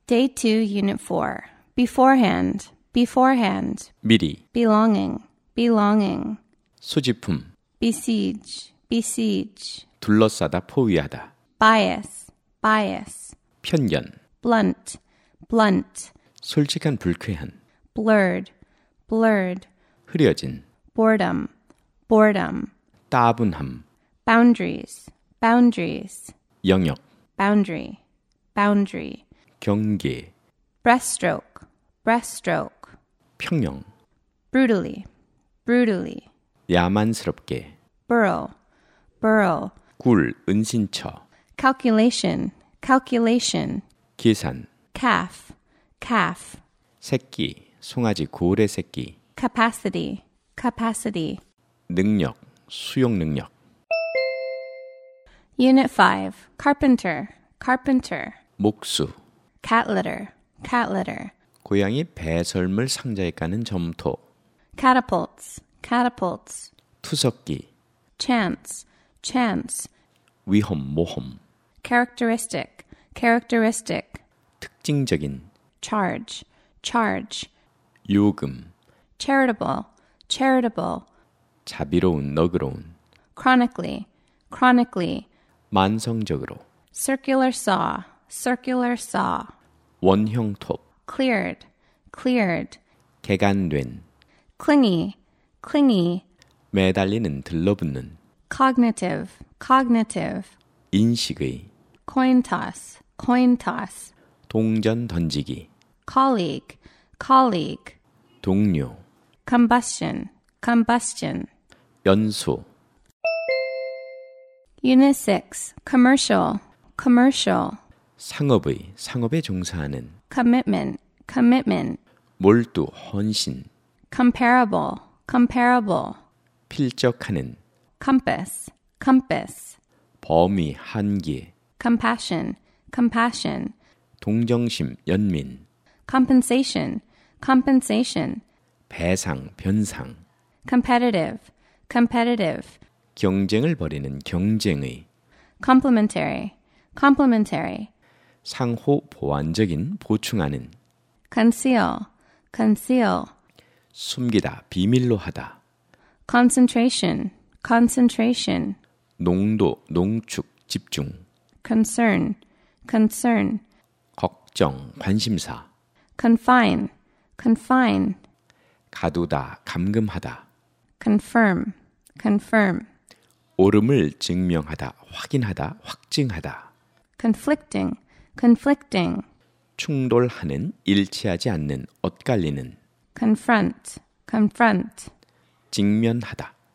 Day 2, Unit 4. Beforehand, beforehand. 미리, Belonging, belonging. 소지품, Besiege, besiege. 둘러싸다, 포위하다. Bias, bias. 편견, Blunt, blunt. 솔직한 불쾌한. Blurred, blurred. 흐려진, Boredom, boredom. 따분함. Boundaries, boundaries. 영역, Boundary, boundary. 경계, Breaststroke, breaststroke. 평형. Brutally, brutally. 야만스럽게. Burrow, burrow. 굴, 은신처. Calculation, calculation. 계산, Calf, calf. 새끼, 송아지, 고래 새끼. Capacity, capacity. 능력, 수용 능력. Unit 5. Carpenter, carpenter. 목수, Cat litter, cat litter. 고양이 배설물 상자에 까는 점토. Catapults, catapults. 투석기, Chance, chance. 위험, 모험. Characteristic, characteristic. 특징적인, Charge, charge. 요금. Charitable, charitable. 자비로운, 너그러운. Chronically, chronically. 만성적으로. Circular saw, circular saw. 원형톱. Cleared, cleared. 개간된. Clingy, clingy. 매달리는, 들러붙는. Cognitive, cognitive. 인식의. Coin toss, coin toss. 동전 던지기. Colleague, colleague. 동료. Combustion, combustion. 연소. Unit 6. Commercial, commercial. 상업의, 상업에 종사하는. Commitment, commitment. 몰두, 헌신. Comparable, comparable. 필적하는. Compass, compass. 범위, 한계. Compassion, compassion. 동정심, 연민. Compensation, compensation. 배상, 변상. Competitive, competitive. 경쟁을 벌이는, 경쟁의. Complementary, complementary. 상호 보완적인, 보충하는. Conceal, conceal. 숨기다, 비밀로 하다. Concentration, concentration. 농도, 농축, 집중. Concern, concern. 걱정, 관심사. Confine, confine. 가두다, 감금하다. Confirm, confirm. 옳음을 증명하다, 확인하다, 확증하다. Conflicting, conflicting. 충돌하는, 일치하지 않는, 엇갈리는. Confront, confront. 직면하다,